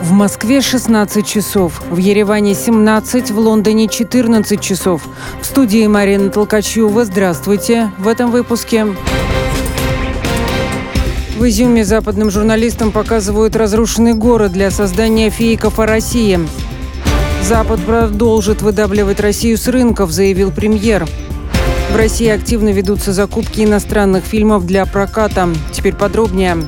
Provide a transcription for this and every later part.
В Москве 16 часов, в Ереване 17, в Лондоне 14 часов. В студии Марина Толкачева. Здравствуйте. В этом выпуске. В Изюме западным журналистам показывают разрушенный город для создания фейков о России. Запад продолжит выдавливать Россию с рынков, заявил премьер. В России активно ведутся закупки иностранных фильмов для проката. Теперь подробнее.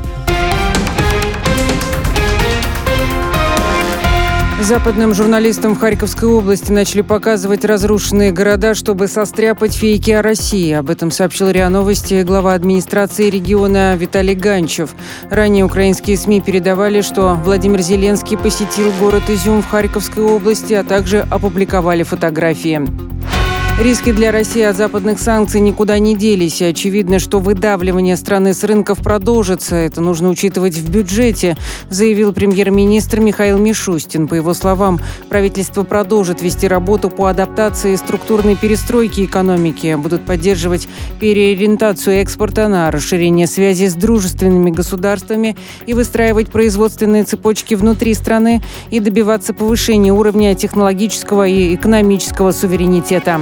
Западным журналистам в Харьковской области начали показывать разрушенные города, чтобы состряпать фейки о России. Об этом сообщил РИА Новости глава администрации региона Виталий Ганчев. Ранее украинские СМИ передавали, что Владимир Зеленский посетил город Изюм в Харьковской области, а также опубликовали фотографии. Риски для России от западных санкций никуда не делись, и очевидно, что выдавливание страны с рынков продолжится. Это нужно учитывать в бюджете, заявил премьер-министр Михаил Мишустин. По его словам, правительство продолжит вести работу по адаптации и структурной перестройке экономики, будут поддерживать переориентацию экспорта на расширение связи с дружественными государствами и выстраивать производственные цепочки внутри страны и добиваться повышения уровня технологического и экономического суверенитета.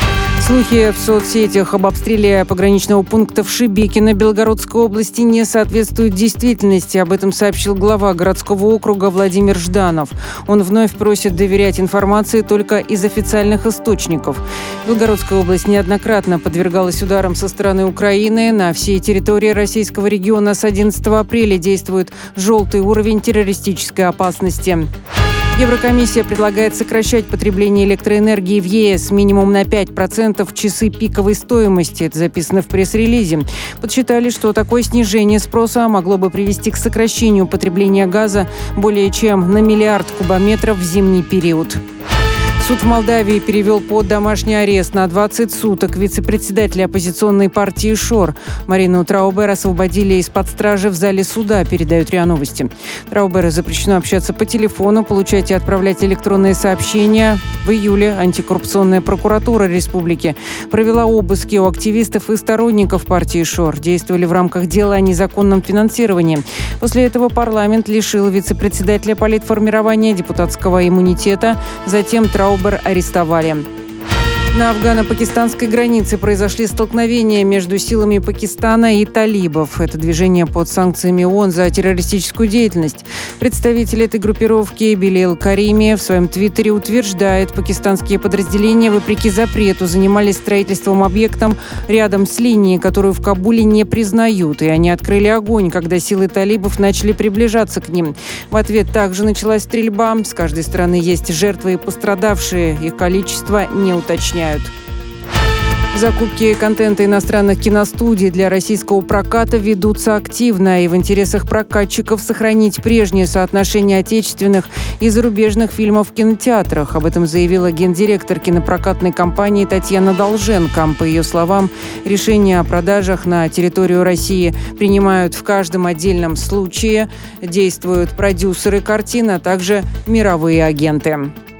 Слухи в соцсетях об обстреле пограничного пункта в Шебекино Белгородской области не соответствуют действительности. Об этом сообщил глава городского округа Владимир Жданов. Он вновь просит доверять информации только из официальных источников. Белгородская область неоднократно подвергалась ударам со стороны Украины. На всей территории российского региона с 11 апреля действует желтый уровень террористической опасности. Еврокомиссия предлагает сокращать потребление электроэнергии в ЕС минимум на 5% в часы пиковой стоимости. Это записано в пресс-релизе. Подсчитали, что такое снижение спроса могло бы привести к сокращению потребления газа более чем на 1 миллиард кубометров в зимний период. Суд в Молдавии перевел под домашний арест на 20 суток вице-председателя оппозиционной партии ШОР. Марину Траубер освободили из-под стражи в зале суда, передают РИА Новости. Трауберу запрещено общаться по телефону, получать и отправлять электронные сообщения. В июле антикоррупционная прокуратура республики провела обыски у активистов и сторонников партии ШОР. Действовали в рамках дела о незаконном финансировании. После этого парламент лишил вице-председателя политформирования депутатского иммунитета. Затем Траубер арестовали. На афгано-пакистанской границе произошли столкновения между силами Пакистана и талибов. Это движение под санкциями ООН за террористическую деятельность. Представитель этой группировки Белил Карими в своем твиттере утверждает, пакистанские подразделения, вопреки запрету, занимались строительством объектов рядом с линией, которую в Кабуле не признают. И они открыли огонь, когда силы талибов начали приближаться к ним. В ответ также началась стрельба. С каждой стороны есть жертвы и пострадавшие. Их количество не уточняют. Закупки контента иностранных киностудий для российского проката ведутся активно, и в интересах прокатчиков сохранить прежнее соотношение отечественных и зарубежных фильмов в кинотеатрах. Об этом заявила гендиректор кинопрокатной компании Татьяна Долженко. По ее словам, решения о продажах на территорию России принимают в каждом отдельном случае. Действуют продюсеры картин, а также мировые агенты.